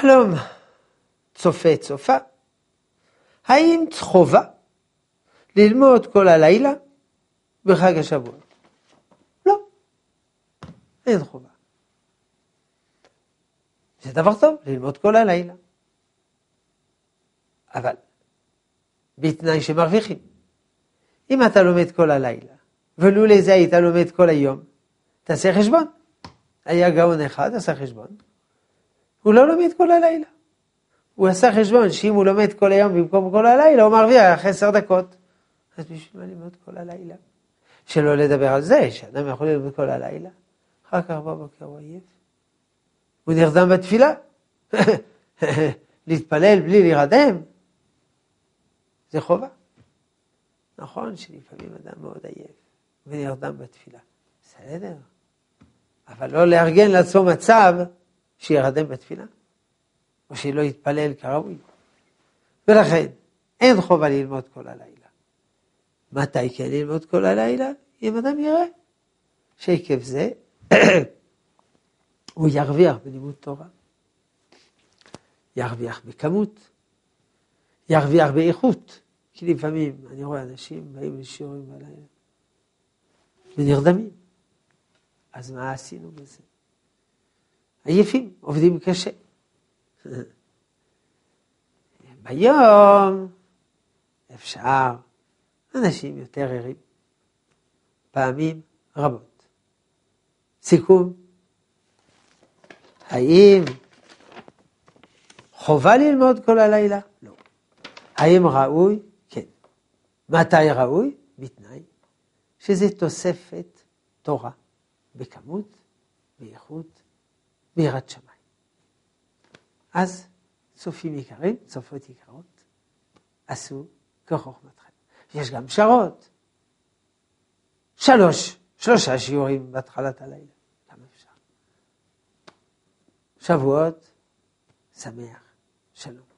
שלום, צופה, האם חובה ללמוד כל הלילה בחג השבוע? לא, אין חובה. זה דבר טוב ללמוד כל הלילה. אבל בתנאי שמרוויחים. אם אתה לומד כל הלילה, ולולא זה היית לומד כל היום, תעשה חשבון. היה גאון אחד, עשה חשבון. הוא לא לומד כל הלילה. הוא עשה חשבון שאם הוא לומד כל היום במקום כל הלילה, הוא מרוויח 10 דקות. אז בשביל מה ללמוד כל הלילה? שלא לדבר על זה, שאדם יכול ללמוד כל הלילה. אחר כך בבוקר הוא עייף. הוא נרדם בתפילה. להתפלל בלי להירדם. זה חובה. נכון שלפעמים אדם מאוד עייף ונרדם בתפילה. בסדר. אבל לא לארגן לעצמו מצב שירדם בתפילה. או שלא יתפלל כראוי. ולכן, אין חובה ללמוד כל הלילה. מתי כן ללמוד כל הלילה? אם אדם יראה. שעקב זה, הוא ירוויח בלימוד תורה. ירוויח בכמות. ירוויח באיכות. כי לפעמים אני רואה אנשים באים לשיעורים בלילה. ונרדמים. אז מה עשינו בזה? עייפים, עובדים קשה. ביום אפשר, אנשים יותר ערים. פעמים רבות. סיכום. האם חובה ללמוד כל הלילה? לא. האם ראוי? כן. מתי ראוי? בתנאי. שזה תוספת תורה. בכמות, באיכות, ביראת שמיים. אז צופים יקרים, צופות יקרות, עשו כחוכמתכם. יש גם פשרות. 3 שיעורים בהתחלת הלילה. כמה אפשר? שבועות, שמח, שלום.